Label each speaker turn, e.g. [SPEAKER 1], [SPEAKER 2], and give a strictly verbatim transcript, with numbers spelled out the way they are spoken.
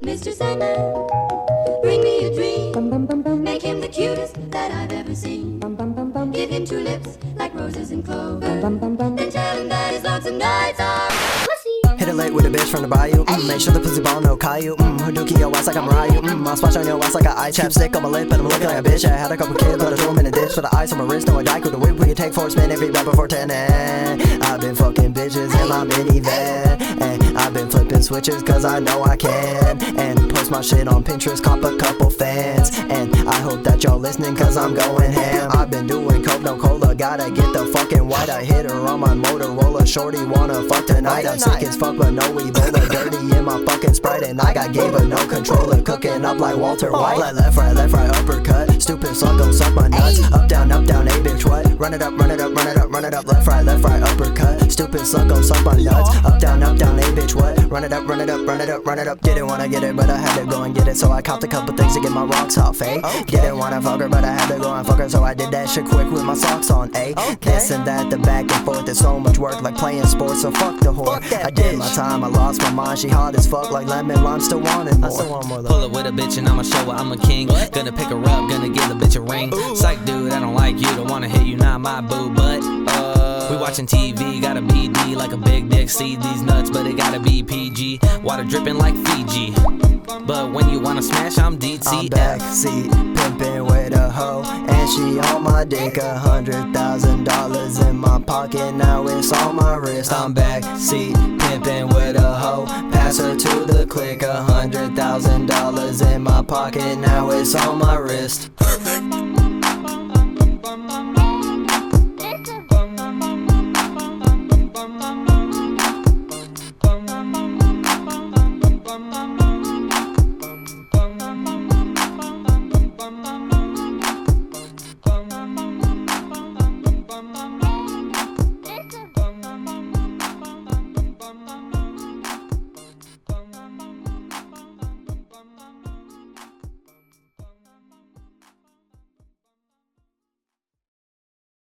[SPEAKER 1] Mister Sandman, bring me a dream. Make him the cutest that I've ever seen. Give him two lips like roses and clover. Then tell him that his lonesome nights are pussy.
[SPEAKER 2] Hit it late with a bitch from the bayou. Mm, make sure the pussy ball no Caillou. Mm, Hadouken your ass like I'm Ryu. Mm, I'll splash on your ass like an eye chapstick on my lip, and I'm looking like a bitch. I had a couple kids, but I threw them in a ditch. For the ice on my wrist, no a dyke with a whip. We can take four spin every rap before ten. And I've been fucking bitches in my minivan, and I've been flipping switches cause I know I can. And post my shit on Pinterest, cop a couple fans. And I hope that y'all listening cause I'm going ham. I've been doing coke, no cola, gotta get the fucking white. I hit her on my Motorola, shorty wanna fuck tonight. I'm sick as fuck but no Ebola, dirty in my fucking Sprite. And I got game but no controller, cooking up like Walter White. Like left, right, left, right, uppercut. Stupid suck, gon' suck my nuts. Up, down, up, down, hey bitch, what? Run it up, run it up, run it up, run it up. Left, right, left, right, uppercut. Stupid suck, gon' suck my nuts. Up, down, up, down, hey bitch, what? Run it up, run it up, run it up, run it up. Didn't wanna get it, but I had to go and get it. So I copped a couple things to get my rocks off, eh? Didn't wanna fuck her, but I had to go and fuck her. So I did that shit quick with my socks on, eh? This and that, the back and forth. There's so much work like playing sports, so fuck the whore. I did my time, I lost my mind. She hot as fuck like lemon lime, still wanting more.
[SPEAKER 3] Pull up with a bitch and I'ma show her I'm a king. Gonna pick her up, gonna give a bitch a ring. Psych dude, I don't like you, don't wanna hit you, not my boo. But uh, we watching T V, gotta be D like a big dick. See these nuts, but it gotta be P G. Water dripping like Fiji. But when you wanna smash, I'm D T F.
[SPEAKER 2] I'm backseat pimpin' with a hoe, and she on my dick. A hundred thousand dollars in my pocket, now it's on my wrist. I'm backseat pimpin' with a hoe, pass her to the click. A hundred thousand dollars in my pocket, now it's on my wrist. Perfect.